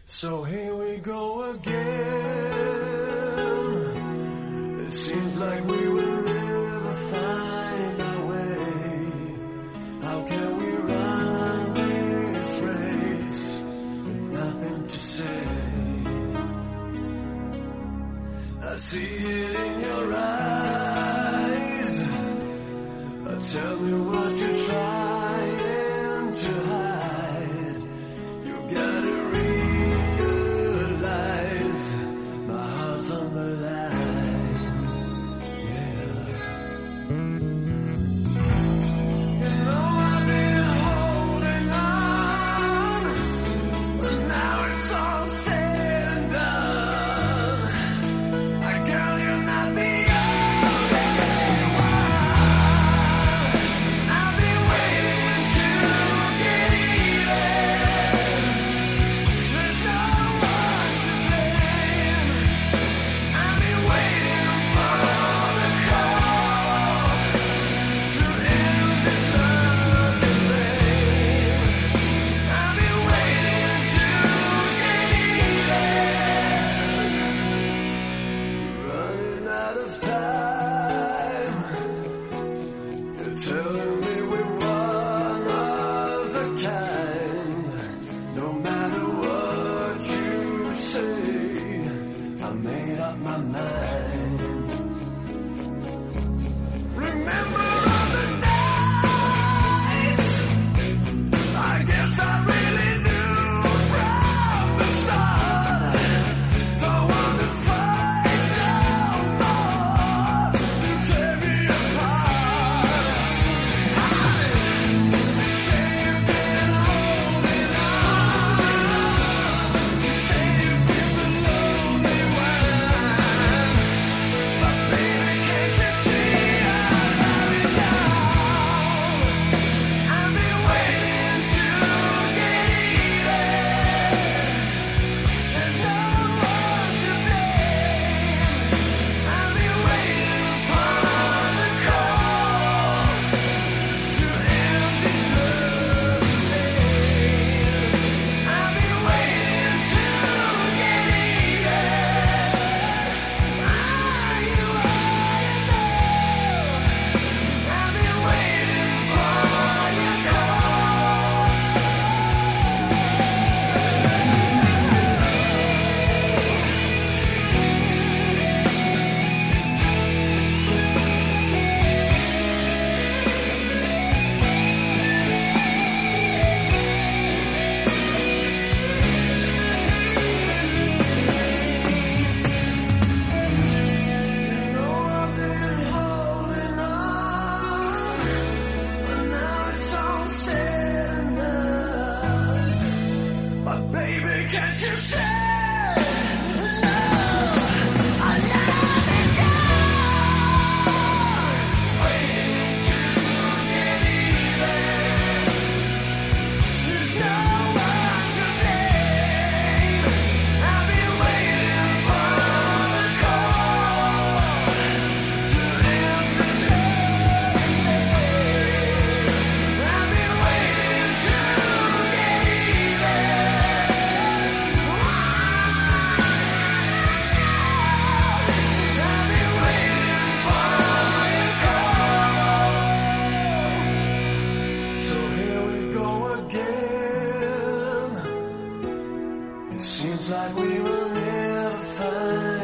So here we go again. It seems like we will never find our way. How can we run this race with nothing to say? I see it in your eyes. Tell me what you're trying to hide. You gotta realize my heart's on the line. Yeah. You know I've been holding on, but now it's all said and done. Girl, you're not the only one. I've been waiting to get even. There's no one to blame. I've been waiting for the call to end this love and blame. I've been waiting to get even. Running out of time. You're telling me we're one of a kind. No matter what you say, I made up my mind. Remember all the nights? I guess I really knew from the start. Don't want to fight no more to tear me apart. You say you've been holding on. You say you've been the lonely one. But baby, can't you see I'm running down? I've been waiting to get even. There's no one to blame. I've been waiting for the call to end this love and blame. I've been waiting to get even. You ought to know. I've been waiting for your call. You know I've been holding on, but now it's all said and done. But baby, can't you say no? Our love is gone. Waiting to get even. There's no one to blame. I've been waiting for the call to end this love and blame. I've been waiting to get even. I've been waiting for your call. So here we go again. It seems like we will never find